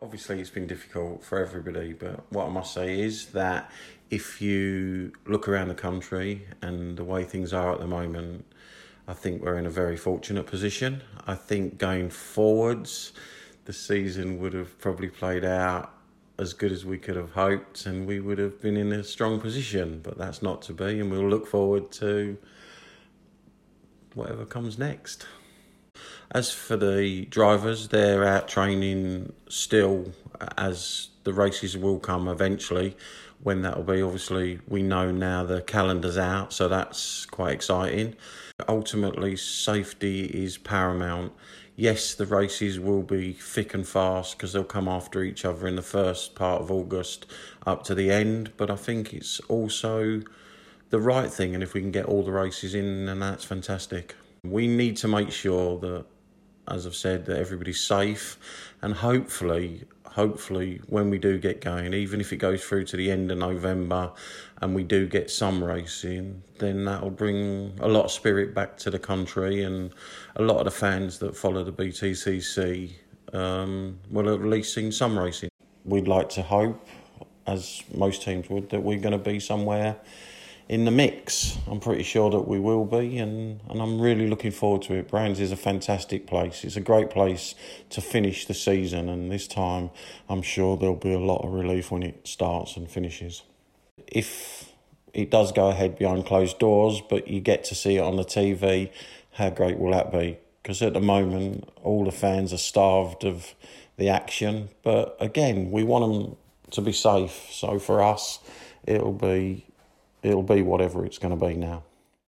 Obviously, it's been difficult for everybody, but what I must say is that if you look around the country and the way things are at the moment, I think we're in a very fortunate position. I think going forwards, the season would have probably played out as good as we could have hoped and we would have been in a strong position, but that's not to be, and we'll look forward to whatever comes next. As for the drivers, they're out training still, as the races will come eventually. When that'll be, obviously, we know now the calendar's out, so that's quite exciting. Ultimately, safety is paramount. Yes, the races will be thick and fast because they'll come after each other in the first part of August up to the end, but I think it's also the right thing, and if we can get all the races in, then that's fantastic. We need to make sure that, as I've said, that everybody's safe, and hopefully when we do get going, even if it goes through to the end of November and we do get some racing, then that'll bring a lot of spirit back to the country, and a lot of the fans that follow the BTCC will have at least seen some racing. We'd like to hope, as most teams would, that we're going to be somewhere in the mix. I'm pretty sure that we will be, and I'm really looking forward to it. Brands is a fantastic place. It's a great place to finish the season, and this time I'm sure there'll be a lot of relief when it starts and finishes. If it does go ahead behind closed doors, but you get to see it on the TV, how great will that be? Because at the moment, all the fans are starved of the action. But again, we want them to be safe. So for us, it'll be whatever it's going to be now.